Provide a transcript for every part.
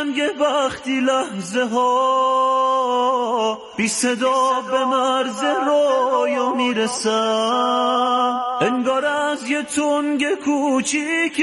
رنگ بختی لحظه ها بی صدا به مرز رویا میرسم، انگار از یه تنگ کوچیک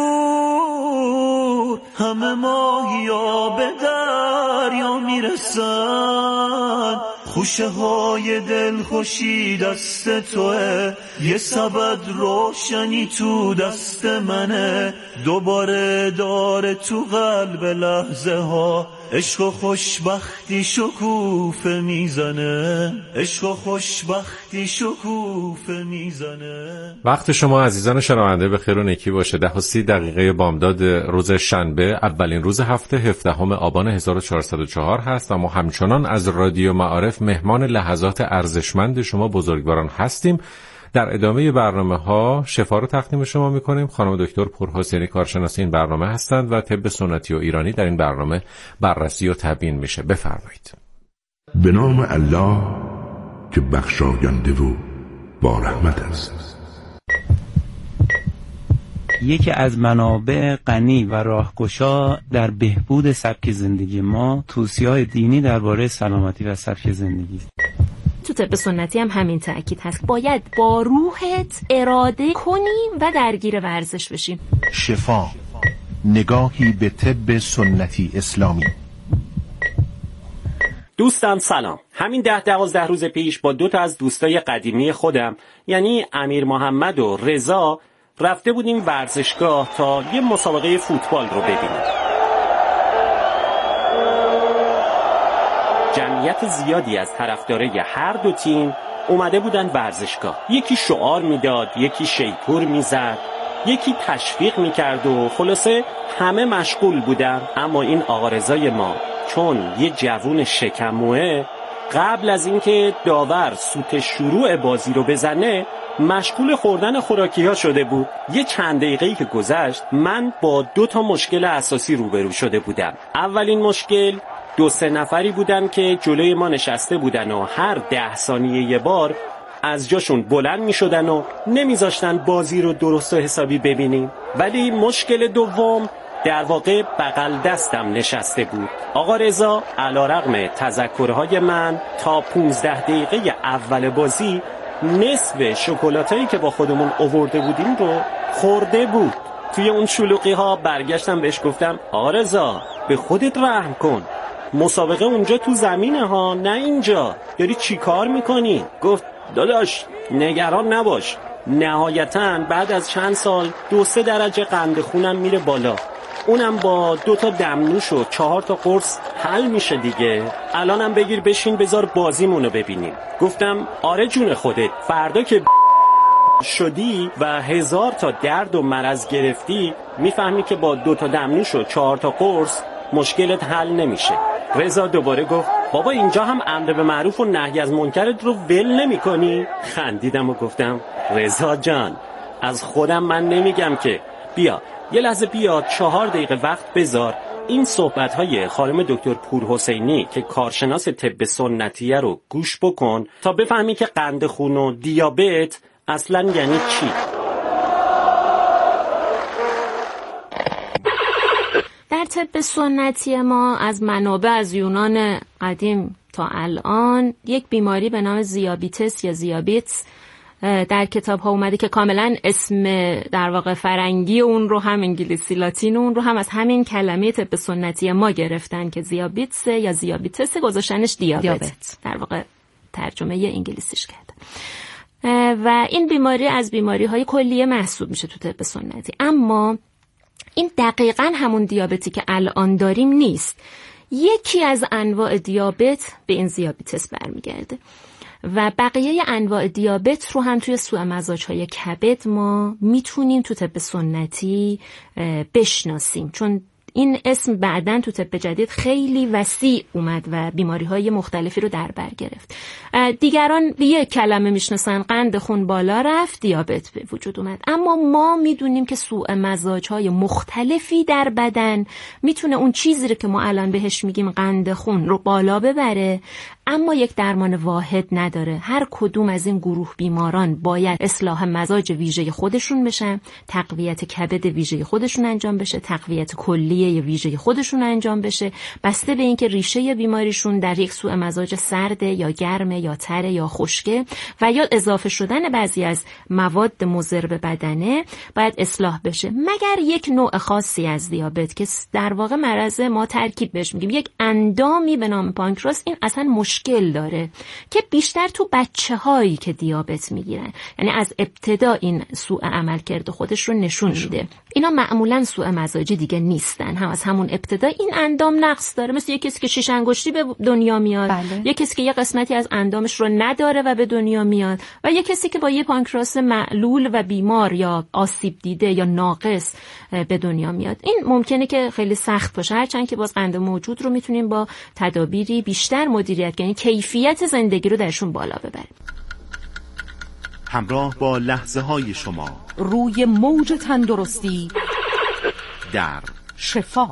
بلور همه ماهیا به دریا میرسن. خوشه های دل خوشی دست توه، یه سبد روشنی تو دست منه، دوباره داره تو قلب لحظه ها عشق و خوشبختی شکوفه میزنه، عشق و خوشبختی شکوفه میزنه. وقت شما عزیزان شنونده به خیر و نیکی باشه. 10:30 بامداد روز شنبه، اولین روز هفته 17 آبان 1404 هست. اما همچنان از رادیو معارف مهمان لحظات ارزشمند شما بزرگواران هستیم. در ادامه برنامه‌ها شفا رو تقدیم شما می‌کنیم. خانم دکتر پورحسینی کارشناس این برنامه هستند و طب سنتی و ایرانی در این برنامه بررسی و تبیین میشه. بفرمایید. به نام الله که بخشاینده و با رحمت است. یکی از منابع غنی و راهگشا در بهبود سبک زندگی ما توصیه‌های دینی درباره سلامتی و سبک زندگی است. تو طب سنتی هم همین تأکید هست، باید با روحت اراده کنی و درگیر ورزش بشی. شفا، نگاهی به طب سنتی اسلامی. دوستان سلام. همین 10-12 روز پیش با 2 تا از دوستای قدیمی خودم، یعنی امیر محمد و رضا، رفته بودیم ورزشگاه تا یه مسابقه فوتبال رو ببینیم. جمعیت زیادی از طرفدارای هر دو تیم اومده بودن ورزشگاه. یکی شعار میداد، یکی شیپور میزد، یکی تشویق میکرد و خلاصه همه مشغول بودن. اما این آقا رضای ما چون یه جوون شکموه، قبل از اینکه داور سوت شروع بازی رو بزنه مشغول خوردن خوراکی‌ها شده بود. یه چند دقیقه‌ای که گذشت من با 2 تا مشکل اساسی روبرو شده بودم. اولین مشکل 2-3 نفری بودن که جلوی ما نشسته بودن و هر 10 ثانیه یه بار از جاشون بلند می شدن و نمیذاشتن بازی رو درست و حسابی ببینیم. ولی مشکل دوم در واقع بغل دستم نشسته بود. آقا رضا علیرغم تذکرهای من تا 15 دقیقه اول بازی نصف شکلاتایی که با خودمون آورده بودیم رو خورده بود. توی اون شلوغی ها برگشتم بهش گفتم آقا رضا به خودت رحم کن، مسابقه اونجا تو زمینه ها نه اینجا، داری چی کار میکنی؟ گفت داداش نگران نباش، نهایتاً بعد از چند سال 2-3 درجه قند خونم میره بالا، اونم با 2 تا دمنوش و 4 تا قرص حل میشه دیگه. الانم بگیر بشین بذار بازیمونو ببینیم. گفتم آره جون خودت، فردا که شدی و 1000 تا درد و مرض گرفتی میفهمی که با 2 تا دمنوش و 4 تا قرص مشکلت حل نمیشه. رضا دوباره گفت بابا اینجا هم امر به معروف و نهی از منکرت رو ول نمی کنی؟ خندیدم و گفتم رضا جان از خودم من نمیگم که، بیا یه لحظه بیا 4 دقیقه وقت بذار این صحبت‌های خانم دکتر پورحسینی که کارشناس طب سنتیه رو گوش بکن تا بفهمی که قند خون و دیابت اصلاً یعنی چی. در طب سنتی ما از منابع از یونان قدیم تا الان یک بیماری به نام دیابتس یا دیابت در کتاب ها اومده که کاملا اسم در واقع فرنگی اون رو هم انگلیسی لاتین اون رو هم از همین کلمه طب سنتی ما گرفتن که دیابتس یا دیابتس گذاشتنش دیابت، در واقع ترجمه انگلیسیش کرده. و این بیماری از بیماری های کلیه محسوب میشه تو طب سنتی. اما این دقیقاً همون دیابتی که الان داریم نیست. یکی از انواع دیابت به این دیابتس برمیگرده و بقیه انواع دیابت رو هم توی سوء مزاج‌های کبد ما میتونیم تو طب سنتی بشناسیم، چون این اسم بعداً تو طب جدید خیلی وسیع اومد و بیماری‌های مختلفی رو در بر گرفت. دیگران به یک کلمه میشناسن قند خون بالا رفت دیابت به وجود اومد، اما ما میدونیم که سوء مزاج‌های مختلفی در بدن میتونه اون چیزی رو که ما الان بهش میگیم قند خون رو بالا ببره، اما یک درمان واحد نداره. هر کدوم از این گروه بیماران باید اصلاح مزاج ویژه خودشون بشن، تقویت کبد ویژه خودشون انجام بشه، تقویت کلی اولیه ویژه خودشون انجام بشه، بسته به اینکه ریشه بیماریشون در یک سوء مزاج سرد یا گرم یا تر یا خشکه و یا اضافه شدن بعضی از مواد مضر به بدنه، باید اصلاح بشه. مگر یک نوع خاصی از دیابت که در واقع مرض ما ترکیب بهش میگیم، یک اندامی به نام پانکراس، این اصلا مشکل داره که بیشتر تو بچه‌هایی که دیابت میگیرن، یعنی از ابتدا این سوء عملکرد خودش رو نشون میده. اینا معمولا سوء مزاجی دیگه نیستن، هم از همون ابتدا این اندام نقص داره، مثل یک کسی که شیش انگشتی به دنیا میاد، یک کسی که یه قسمتی از اندامش رو نداره و به دنیا میاد، و یک کسی که با یه پانکراس معلول و بیمار یا آسیب دیده یا ناقص به دنیا میاد. این ممکنه که خیلی سخت باشه، هرچند که باز قند موجود رو میتونیم با تدابیری بیشتر مدیریت کنیم، کیفیت زندگی رو درشون بالا ببریم. همراه با لحظه های شما روی موج تندرستی در شفا.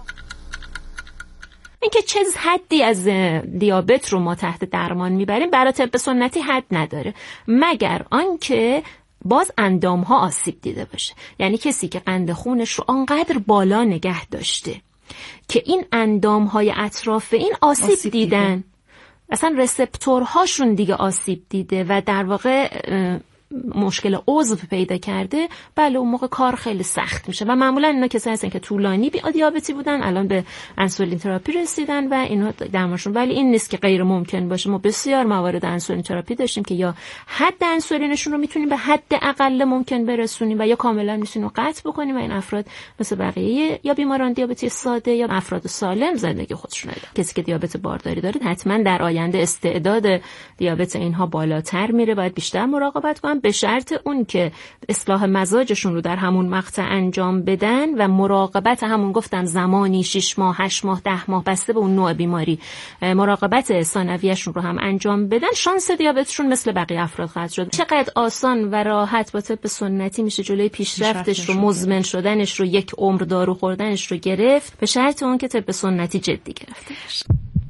اینکه چه حدی از دیابت رو ما تحت درمان میبریم برای طب سنتی حد نداره، مگر آنکه باز اندام ها آسیب دیده باشه. یعنی کسی که قند خونش رو آنقدر بالا نگه داشته که این اندام های اطراف این آسیب دیدن، اصلا رسپتورهاشون دیگه آسیب دیده و در واقع مشکل عضو پیدا کرده، بله اون موقع کار خیلی سخت میشه. و معمولا اینا کسایی هستن که طولانی دیابتی بودن، الان به انسولین تراپی رسیدن و اینا درمانشون، ولی این نیست که غیر ممکن باشه. ما بسیار موارد انسولین تراپی داشتیم که یا حد انسولینشون رو میتونیم به حد اقل ممکن برسونیم و یا کاملا میتونیم قطع بکنیم و این افراد مثل بقیه یا بیماران دیابتی ساده یا افراد سالم زندگی خودشون رو. کسی که دیابت بارداری داره حتما در آینده استعداد دیابت اینها بالاتر میره، باید بیشتر مراقبت کنن، به شرط اون که اصلاح مزاجشون رو در همون مقطع انجام بدن و مراقبت همون گفتم زمانی 6 ماه 8 ماه 10 ماه بسته به اون نوع بیماری مراقبت ثانویه‌شون رو هم انجام بدن، شانس دیابتشون مثل بقیه افراد خواهد شد. چقدر آسان و راحت با طب سنتی میشه جلوی پیشرفتش رو، مزمن شدنش رو، یک عمر دارو خوردنش رو گرفت، به شرط اون که طب سنتی جدی گرفته بشه.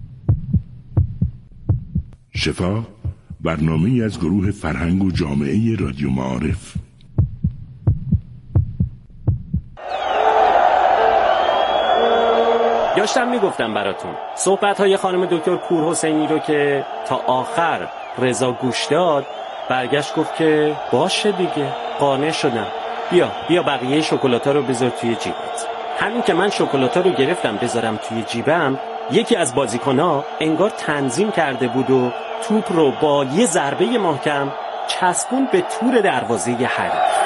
شفا برنامه‌ای از گروه فرهنگ و جامعه رادیو معارف. داشتم میگفتم براتون صحبت‌های خانم دکتر پورحسینی رو که تا آخر رضا گوش داد، برگشت گفت که باشه دیگه، قانع شدم، بیا بقیه شکلاتا رو بذار توی جیبت. همین که من شکلاتا رو گرفتم بذارم توی جیبم، یکی از بازیکن‌ها انگار تنظیم کرده بود و توپ رو با یه ضربه محکم چسبون به تور دروازه حریف.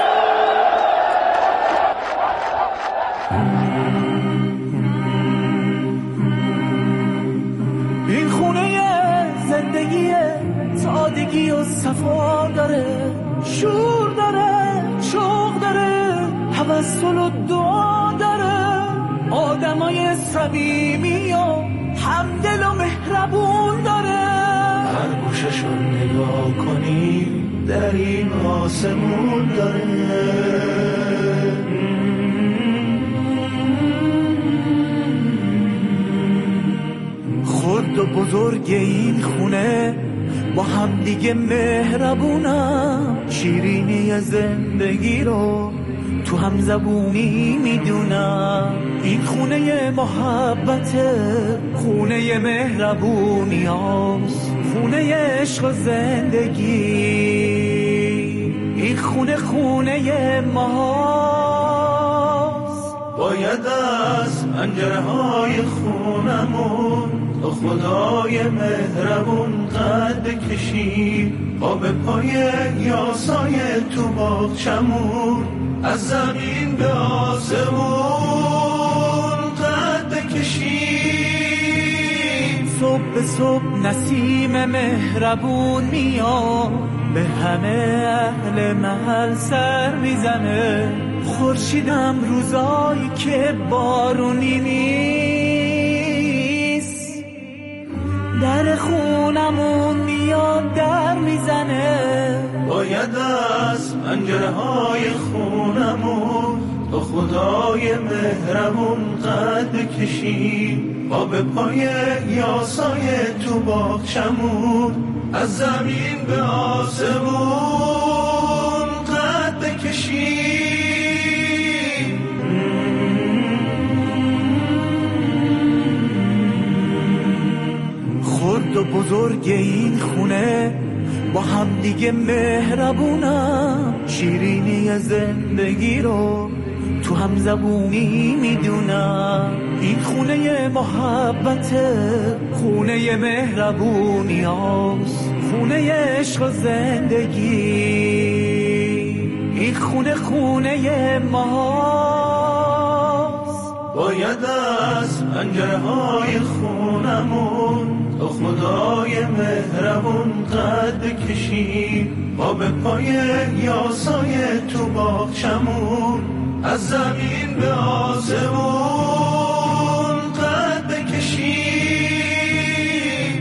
این خونه زندگی سادگی و صفا داره، شور داره، شوق داره، توسل و دعا داره، آدمای صمیمی و همدل و مهربون داره. هر گوششو نگاه کنی در این آسمون داره. خرد و بزرگ این خونه با هم دیگه مهربونم، شیرینی زندگی رو تو هم زبونی میدونم. این خونه محبته، خونه مهربونی هاست، خونه عشق و زندگی. این خونه ماست. باید از پنجره های خونمون تو خدای مهربون قد بکشیم، آب پای یاسای تو باغچمون، از زمین به آسمون قد بکشیم. صبح به صبح نسیم مهربون میاد، به همه اهل محل سر میزنه. خورشیدم روزایی که بارونی نیست، در خونمون میاد در میزنه. باید از پنجره های خونمون تو خدای مهربون قد بکشیم، آب پای یاسای تو باغچمون، از زمین به آسمون قد بکشیم. بزرگ این خونه، با هم دیگه مهربونم. شیرینی زندگی رو تو هم زبونی میدونم. این خونه محبته، خونه مهربونی هاست، خونه عشق و زندگی. این خونه خونه ماست. باید از پنجرهای خونمون تو خدای مهربون قد بکشیم. ما به پای یاسای تو باغچمون، از زمین به آسمون قد بکشیم.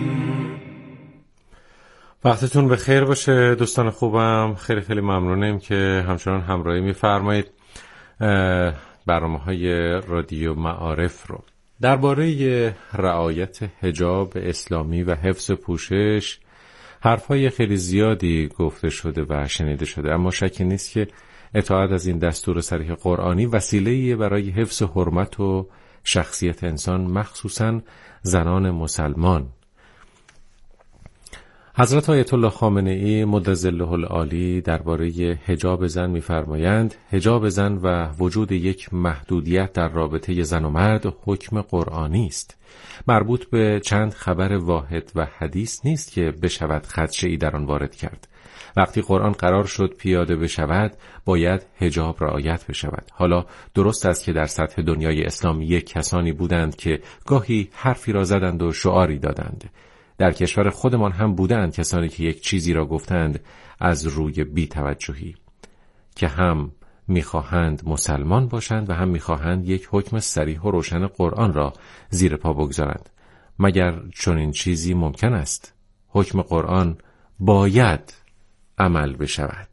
وقتتون بخیر باشه دوستان خوبم. خیلی خیلی ممنونیم که همچنان همراهی میفرمایید برنامه‌های رادیو معارف رو. درباره رعایت حجاب اسلامی و حفظ پوشش حرفای خیلی زیادی گفته شده و شنیده شده، اما شکی نیست که اطاعت از این دستور صریح قرآنی وسیله‌ای برای حفظ حرمت و شخصیت انسان، مخصوصاً زنان مسلمان. حضرت آیت الله خامنه‌ای مد ظله العالی درباره حجاب زن می‌فرمایند: حجاب زن و وجود یک محدودیت در رابطه زن و مرد حکم قرآنی است، مربوط به چند خبر واحد و حدیث نیست که بشود خدشه‌ای در آن وارد کرد. وقتی قرآن قرار شد پیاده بشود، باید حجاب رعایت بشود. حالا درست است که در سطح دنیای اسلام یک کسانی بودند که گاهی حرفی را زدند و شعاری دادند. در کشور خودمان هم بودند کسانی که یک چیزی را گفتند از روی بی‌توجهی، که هم می‌خواهند مسلمان باشند و هم می‌خواهند یک حکم صریح و روشن قرآن را زیر پا بگذارند. مگر چنین چیزی ممکن است؟ حکم قرآن باید عمل بشود.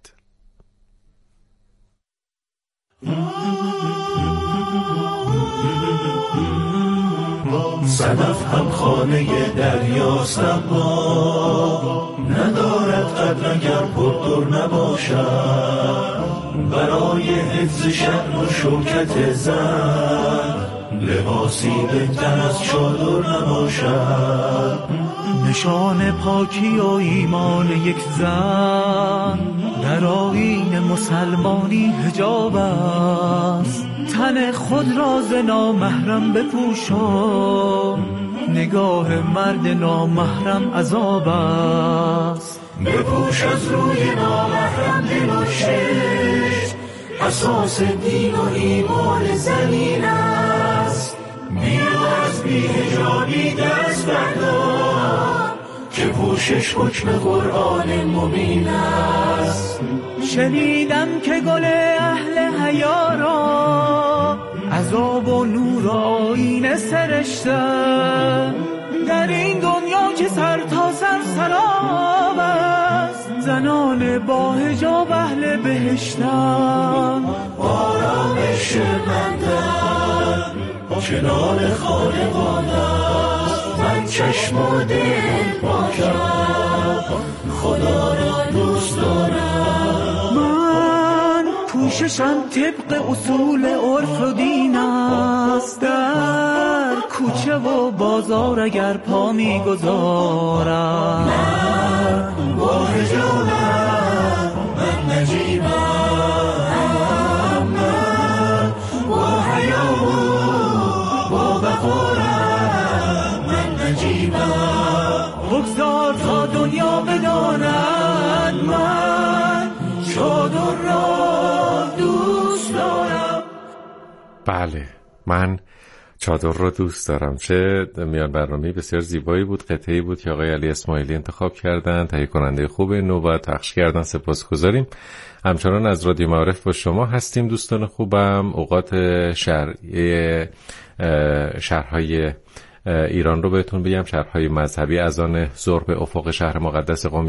صدف هم خانه دریاست، اما ندارد قدر اگر پردر نباشد. برای حفظ شأن و شوکت زن، لباسی بهتر از چادر نباشد. نشان پاکی و ایمان یک زن در آیین مسلمانی حجاب است. تن خود را ز نامحرم بپوشان، نگاه مرد نامحرم عذاب است. بپوش از روی نامحرم دل و شش، اساس دین و ایمان زمین است. بیا از بی‌حجابی دست بردار، که پوشش حکم قرآن مبین است. شنیدم که گل اهل حیا را عذاب و نور آیین سرشته، در این دنیا که سر تا سر سراب است. زنان با حجاب اهل بهشتن، آرامش مندن کنار خالقان است. من چشم و دل پاکم، خدا را دوست دارم. من پوششم طبق اصول عرف و دین است. در کوچه و بازار اگر پا میگذارم، من با حجابم، من نجیبم، من با حیا و با وقارم، من نجیبم. بگذار تا دنیا بداند من چادر را دوست دارم. بله، من چادر رو دوست دارم. چه میان برنامه بسیار زیبایی بود، قطعی بود که آقای علی اسماعیلی انتخاب کردن، تهیه کننده خوب نو پخش کردن. سپاسگزاریم. همچنان از رادیو معارف با شما هستیم دوستان خوبم. اوقات شهرهای ایران رو بهتون بگم. شهرهای مذهبی: اذان ظهر به افق شهر مقدس قم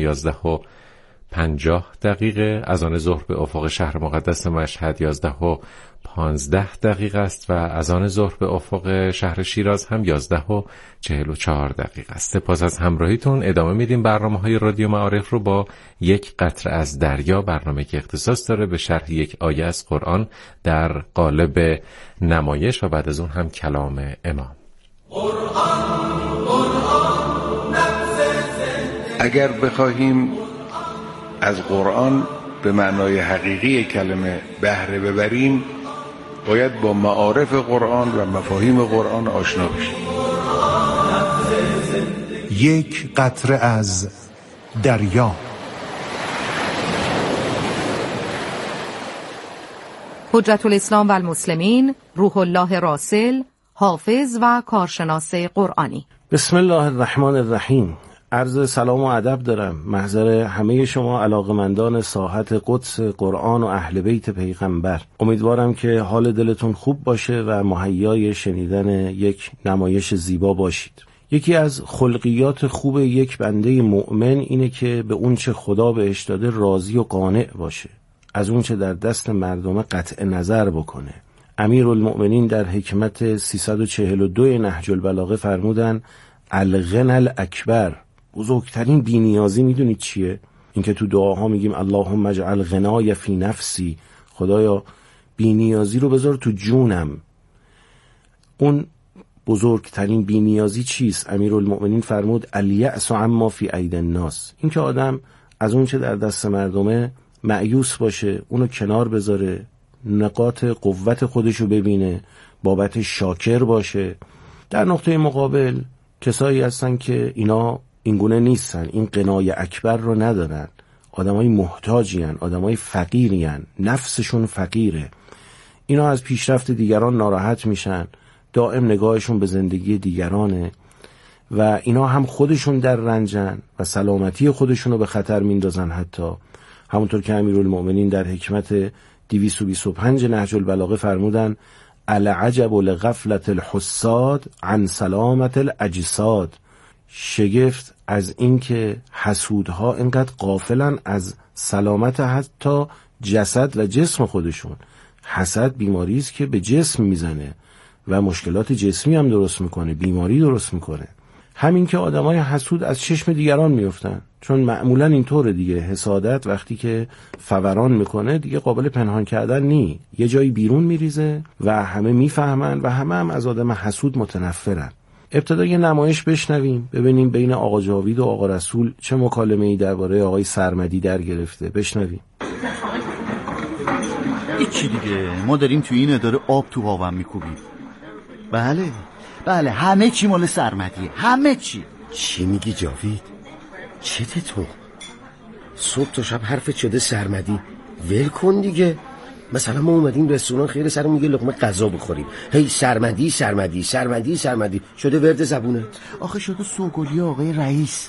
11:50، اذان ظهر به افق شهر مقدس مشهد 11:15 است و اذان ظهر به افق شهر شیراز هم 11:44 است. سپاس از همراهیتون. ادامه میدیم برنامه‌های رادیو معارف رو با یک قطره از دریا، برنامه که اختصاص داره به شرح یک آیه از قرآن در قالب نمایش و بعد از اون هم کلام امام. قرآن نبض اگر بخواهیم از قرآن به معنای حقیقی کلمه بهره ببریم باید با معارف قرآن و مفاهیم قرآن آشنا بشیم. یک قطره از دریا. حجت الاسلام و المسلمین روح الله راسل، حافظ و کارشناس قرآنی. بسم الله الرحمن الرحیم. عرض سلام و ادب دارم محضر همه شما علاقمندان ساحت قدس قرآن و اهل بیت پیغمبر. امیدوارم که حال دلتون خوب باشه و مهیای شنیدن یک نمایش زیبا باشید. یکی از خلقیات خوب یک بنده مؤمن اینه که به اون چه خدا بهش داده راضی و قانع باشه، از اون چه در دست مردم قطع نظر بکنه. امیرالمؤمنین در حکمت 342 نهج البلاغه فرمودن الغنى الاکبر، بزرگترین بی‌نیازی میدونید چیه؟ اینکه تو دعاها میگیم اللهم اجعل غنای فی نفسی، خدایا بی‌نیازی رو بذار تو جونم. اون بزرگترین بی‌نیازی چیست؟ امیرالمؤمنین فرمود الیأس عما فی اید الناس، اینکه آدم از اون چه در دست مردمه مایوس باشه، اونو کنار بذاره، نقاط قوت خودشو ببینه، بابت شاکر باشه. در نقطه مقابل کسایی هستن که اینا اینگونه نیستن، این غنای اکبر رو ندارن، آدمای محتاجی هن، آدمای فقیری هن، نفسشون فقیره. اینا از پیشرفت دیگران ناراحت میشن، دائم نگاهشون به زندگی دیگرانه و اینا هم خودشون در رنجن و سلامتی خودشون رو به خطر میندازن. حتی همونطور که امیرالمؤمنین در حکمت 225 نهج البلاغه فرمودن العجب لغفلة الحساد عن سلامت الاجساد، شگفت از این که حسودها اینقدر غافلن از سلامت حتی جسد و جسم خودشون. حسد بیماری است که به جسم میزنه و مشکلات جسمی هم درست میکنه، بیماری درست میکنه. همین که آدمای حسود از چشم دیگران میفتن، چون معمولا اینطوره دیگه، حسادت وقتی که فوران میکنه دیگه قابل پنهان کردن نی، یه جایی بیرون میریزه و همه میفهمن و همه هم از آدم حسود متنفرن. ابتدا یه نمایش بشنویم ببینیم بین آقا جاوید و آقا رسول چه مکالمه‌ای درباره آقای سرمدی در گرفته. بشنویم. چی دیگه، ما داریم توی این اداره آب تو هاون میکوبیم. بله همه چی مال سرمدیه، همه چی. چی میگی جاوید؟ چته تو؟ صبح تا شب حرفت شده سرمدی، ول کن دیگه. مثلا ما اومدیم رستوران خیر سرمون یه لقمه غذا بخوریم، هی سرمدی سرمدی سرمدی سرمدی شده ورد زبونت. آخه شده سوگلی آقای رئیس.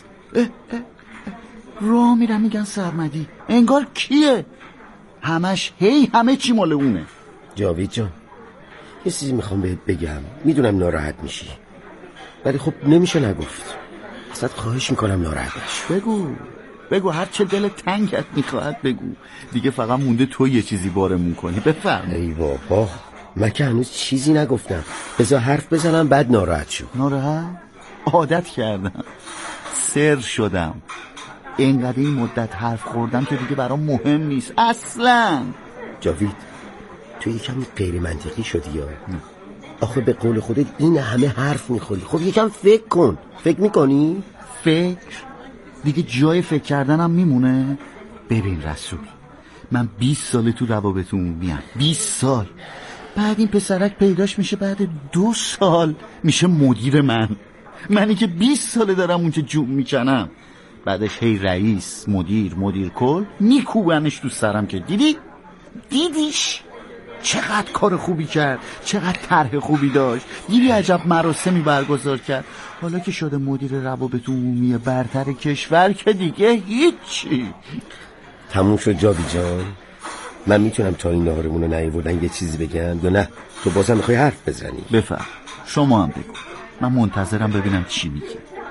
راه میرم میگن سرمدی، انگار کیه؟ همش همه چی مال اونه. جاوید جان یه چیزی میخوام بهت بگم، میدونم ناراحت میشی ولی خب نمیشه نگفت. ازت خواهش میکنم ناراحت نشی. بگو هر چه دل تنگت میخواهد بگو. دیگه فقط مونده تو یه چیزی بارمون کنی. بفرم. ای بابا من که هنوز چیزی نگفتم، بذار حرف بزنم بعد ناراحت شو. ناراحت؟ عادت کردم، سر شدم. اینقدر این مدت حرف خوردم که دیگه برام مهم نیست اصلا. جاوید تو یکم غیر منطقی شدی یا؟ آخه به قول خودت این همه حرف میخوری، خب یکم فکر کن. فکر میکنی؟ فکر؟ دیگه جای فکر کردنم میمونه؟ ببین رسول، من 20 ساله تو روابطمون میام، 20 سال. بعد این پسرک پیداش میشه بعد 2 سال میشه مدیر منی که 20 ساله دارم اونجا جوب میکنم. بعدش هی رئیس، مدیر کل میکوبنش تو سرم که دیدیش چقدر کار خوبی کرد، چقدر طرح خوبی داشت، دیدی عجب مراسمی برگزار کرد. حالا که شده مدیر روابط عمومی برتر کشور که دیگه هیچی. تموم شد جاوید جان. من میتونم تا این نهارمون رو نیاوردن یه چیزی بگم یا نه تو بازم میخوای حرف بزنی؟ بفرم شما هم بگو، من منتظرم ببینم چی میگی.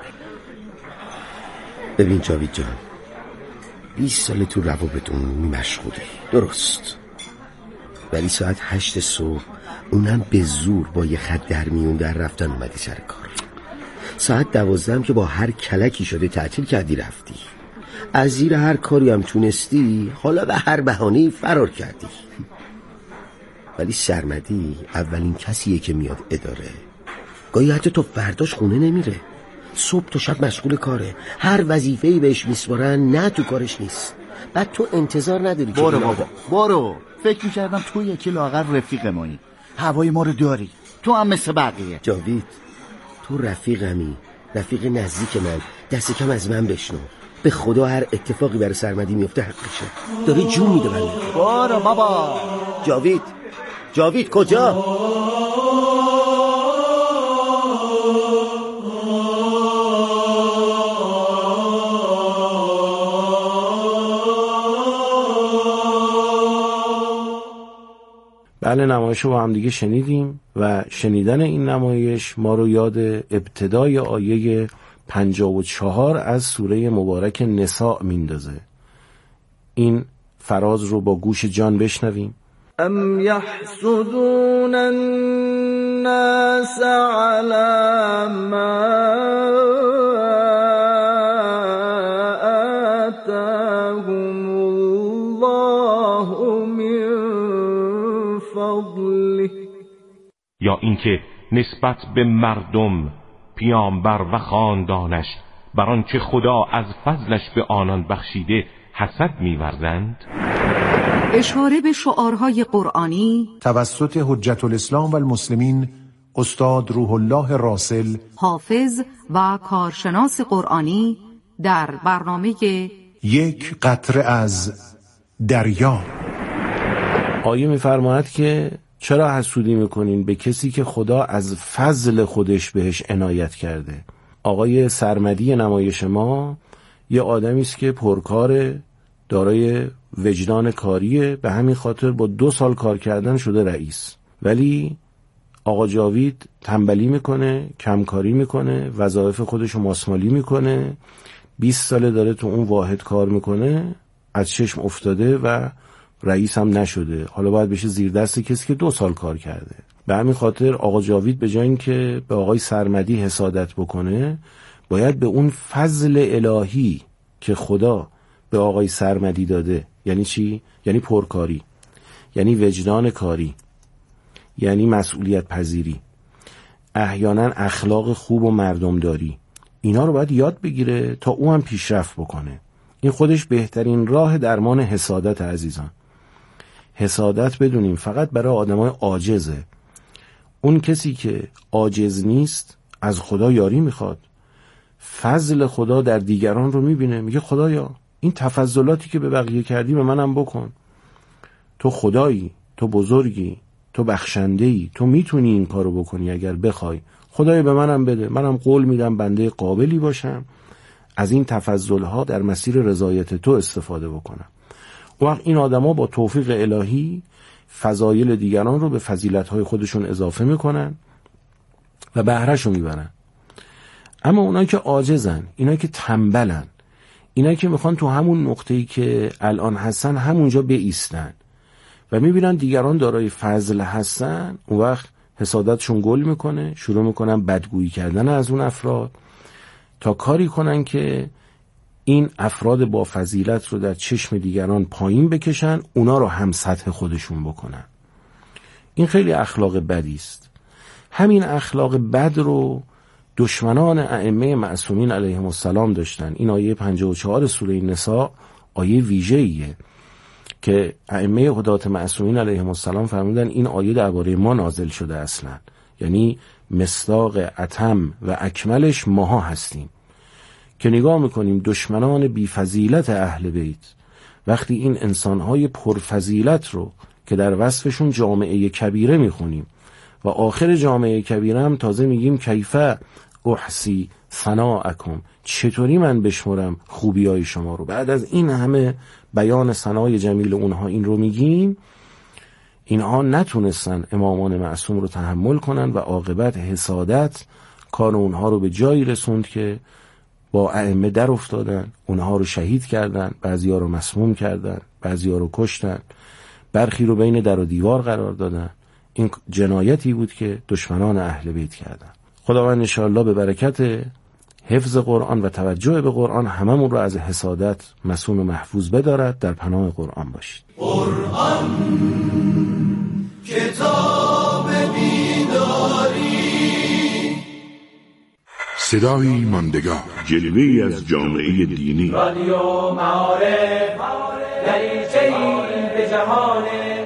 ببین جاوید جان 20 ساله تو روابط عمومی مشغولی، درست، ولی ساعت 8 صبح اونم به زور با یه خط در میون در رفتن اومدی سر کار. ساعت 12 هم که با هر کلکی شده تعطیل کردی رفتی. از زیر هر کاری هم تونستی حالا به هر بهانه‌ای فرار کردی. ولی سرمدی اولین کسیه که میاد اداره، گاهی حتی تو فرداش خونه نمیره، صبح تا شب مشغول کاره، هر وظیفه‌ای بهش میسپارن نه تو کارش نیست. بعد تو انتظار نداری که برو بابا برو. فکر می‌کردم تو یکی لاغر رفیق مایی، هوای ما رو داری، تو هم مثل بقیه. جاوید تو رفیقمی، رفیق نزدیک من، دست کم از من بشنو. به خدا هر اتفاقی برای سرمدی میفته حقشه. داری جون میده بنده. برو بابا. جاوید کجا؟ بله، نمایش رو با هم دیگه شنیدیم و شنیدن این نمایش ما رو یاد ابتدای آیه 54 از سوره مبارک نساء میندازه. این فراز رو با گوش جان بشنویم. ام یحسدون الناس علی ما آتاهم الله من فضله، یا اینکه نسبت به مردم، پیامبر و خاندانش بر آنچه خدا از فضلش به آنان بخشیده حسد می‌ورزند. اشاره به شعارهای قرآنی توسط حجت الاسلام و المسلمین استاد روح الله راسل، حافظ و کارشناس قرآنی در برنامه یک قطره از دریا. آیه می‌فرماید که چرا حسودی میکنین به کسی که خدا از فضل خودش بهش عنایت کرده؟ آقای سرمدی نمایش ما یه آدمی است که پرکاره، دارای وجدان کاریه، به همین خاطر با 2 سال کار کردن شده رئیس. ولی آقا جاوید تنبلی میکنه، کمکاری میکنه، وظایف خودشو ماسمالی میکنه، 20 ساله داره تو اون واحد کار میکنه، از چشم افتاده و رئیس هم نشده. حالا باید بشه زیر دست کسی که 2 سال کار کرده. به همین خاطر آقا جاوید به جای اینکه به آقای سرمدی حسادت بکنه، باید به اون فضل الهی که خدا به آقای سرمدی داده، یعنی چی؟ یعنی پرکاری، یعنی وجدان کاری، یعنی مسئولیت پذیری، احیانا اخلاق خوب و مردمداری، اینا رو باید یاد بگیره تا او هم پیشرفت بکنه. این خودش بهترین راه درمان حسادت عزیزان. حسادت بدونیم فقط برای آدمای عاجزه. اون کسی که عاجز نیست از خدا یاری میخواد، فضل خدا در دیگران رو میبینه، میگه خدایا این تفضلاتی که به بقیه کردی به منم بکن. تو خدایی، تو بزرگی، تو بخشنده‌ای، تو میتونی این کارو بکنی اگر بخوای. خدایا به منم بده، منم قول میدم بنده قابلی باشم از این تفضلها در مسیر رضایت تو استفاده بکنم. اون وقت این آدما با توفیق الهی فضایل دیگران رو به فضیلت‌های خودشون اضافه میکنن و بهره‌شو میبرن. اما اونایی که عاجزن، اینایی که تنبلن، اینایی که میخوان تو همون نقطه‌ای که الان هستن همونجا بایستن و میبینن دیگران دارای فضل هستن، اون وقت حسادتشون گل میکنه، شروع میکنن بدگویی کردن از اون افراد تا کاری کنن که این افراد با فضیلت رو در چشم دیگران پایین بکشن، اونا رو هم سطح خودشون بکنن. این خیلی اخلاق بدی است. همین اخلاق بد رو دشمنان ائمه معصومین علیهم السلام داشتن. این آیه 54 سوره نساء آیه ویژه‌ایه که ائمه هدات معصومین علیهم السلام فرمودن این آیه درباره ما نازل شده اصلا، یعنی مصداق اتم و اکملش ماها هستیم. که نگاه میکنیم دشمنان بی فضیلت اهل بیت وقتی این انسانهای پرفضیلت رو که در وصفشون جامعه کبیره میخونیم و آخر جامعه کبیره هم تازه میگیم کیفه احسی ثناءکم، چطوری من بشمرم خوبیای شما رو، بعد از این همه بیان ثنای جمیل اونها این رو میگیم، اینها نتونستن امامان معصوم رو تحمل کنن و عاقبت حسادت کار اونها رو به جایی رسوند که با ائمه در افتادن، اونها رو شهید کردن، بعضیا رو مسموم کردن، بعضیا رو کشتن، برخی رو بین در و دیوار قرار دادن. این جنایتی بود که دشمنان اهل بیت کردن. خداوند انشاءالله به برکت حفظ قرآن و توجه به قرآن هممون رو از حسادت مصون و محفوظ بدارد. در پناه قرآن باشید. قرآن کتاب بیداری، صدایی ماندگار، جلوه‌ای از جامعه دینی. رادیو معارف، دریچه‌ای به جهان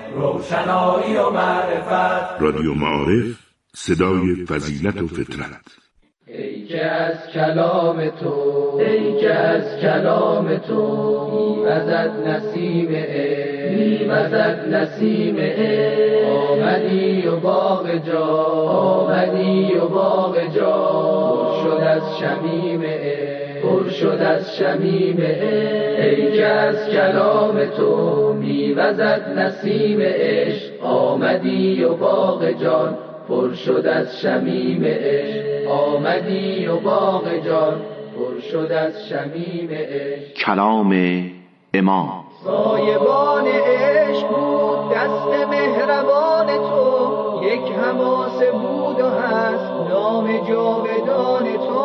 روشنایی و معرفت. رادیو معارف، صدای فضیلت و فطرت. ای که از کلام تو، ای که از کلام تو میوزد نسیم عشق، میوزد نسیم عشق. آمدی و باغ جا، آمدی و باغ جا پر شد از شمیم عشق، پر شد از شمیم عشق. ای که از کلام تو میوزد نسیم عشق، آمدی و باغ جان پر شد از شمیم عشق. آمدی و باغ جان پر شد از شمیم عشق. کلام امام. سایبان عشق بود دست مهربان تو، یک حماسه بود و هست نام جاودان تو.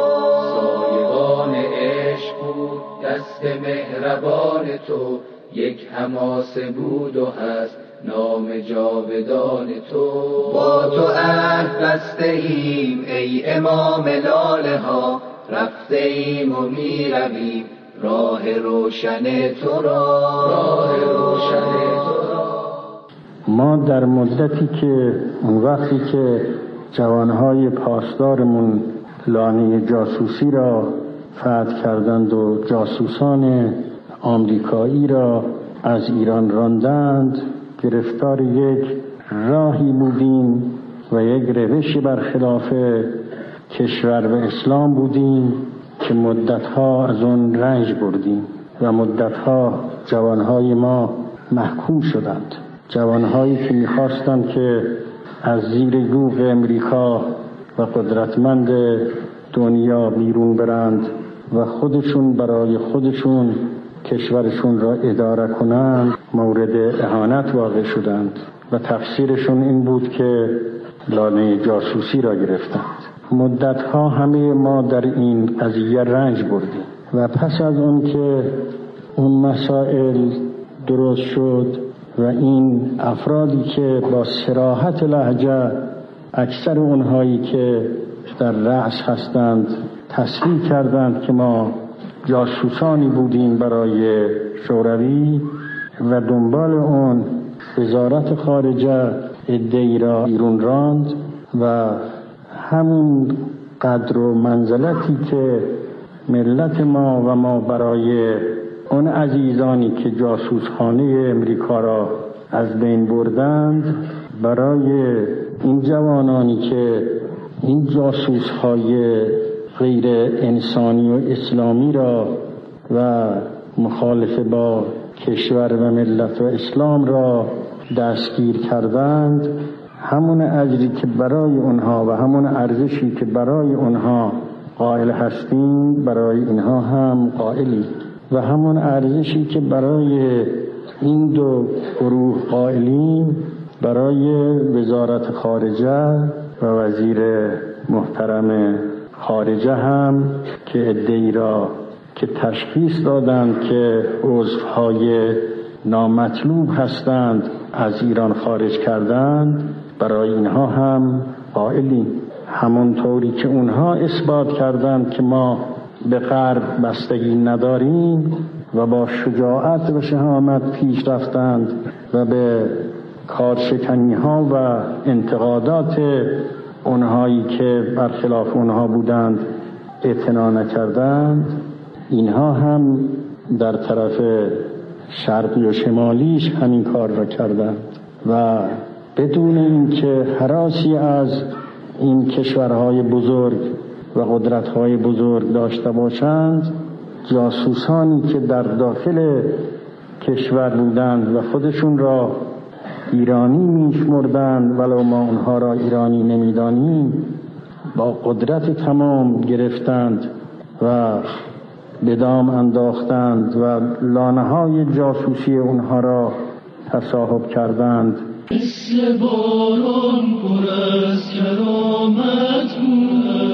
سایبان عشق بود دست مهربان تو، یک حماسه بود و هست نام جاودان تو. با تو عهد بسته ایم ای امام لاله ها، رفته ایم و می رویم راه روشن تو را، راه روشن تو را. ما در مدتی که اون وقتی که جوانهای پاسدارمون لانه جاسوسی را فتح کردند و جاسوسان آمریکایی را از ایران راندند، گرفتار یک راهی بودیم و یک روشی برخلاف کشور و اسلام بودیم که مدتها از اون رنج بردیم و مدتها جوانهای ما محکوم شدند. جوانهایی که میخواستند که از زیر یوغ امریکا و قدرتمند دنیا بیرون برند و خودشون برای خودشون کشورشون را اداره کنند مورد اهانت واقع شدند و تفسیرشون این بود که لانه جاسوسی را گرفتند. مدتها همه ما در این قضیه رنج بردیم و پس از اون که اون مسائل درست شد و این افرادی که با صراحت لهجه اکثر اونهایی که در رأس هستند تصریح کردند که ما جاسوسانی بودیم برای شوروی و دنبال اون وزارت خارجه عده‌ای را بیرون راند و همون قدر و منزلتی که ملت ما و ما برای اون عزیزانی که جاسوسخانه امریکا را از بین بردند، برای این جوانانی که این جاسوس‌های غیر انسانی و اسلامی را و مخالف با کشور و ملت و اسلام را دستگیر کردند، همون اجری که برای اونها و همون ارزشی که برای اونها قائل هستیم برای اینها هم قائلیم و همون ارزشی که برای این دو گروه قائلیم برای وزارت خارجه و وزیر محترم خارجه هم که عده‌ای را که تشخیص دادند که عضوهای نامطلوب هستند از ایران خارج کردند، برای اینها هم قائلیم. همونطوری که اونها اثبات کردند که ما به غرب بستگی نداریم و با شجاعت و شهامت پیش رفتند و به کارشکنی ها و انتقادات اونهایی که برخلاف اونها بودند اعتنا نکردند، اینها هم در طرف شرقی و شمالیش همین کار را کردند و بدون اینکه هراسی از این کشورهای بزرگ و قدرت‌های بزرگ داشته باشند، جاسوسانی که در داخل کشور بودند و خودشون را ایرانی میشمردند ولو ما اونها را ایرانی نمیدانیم، با قدرت تمام گرفتند و به دام انداختند و لانه‌های جاسوسی اونها را تصاحب کردند. مثل باران پر از کرامت بود،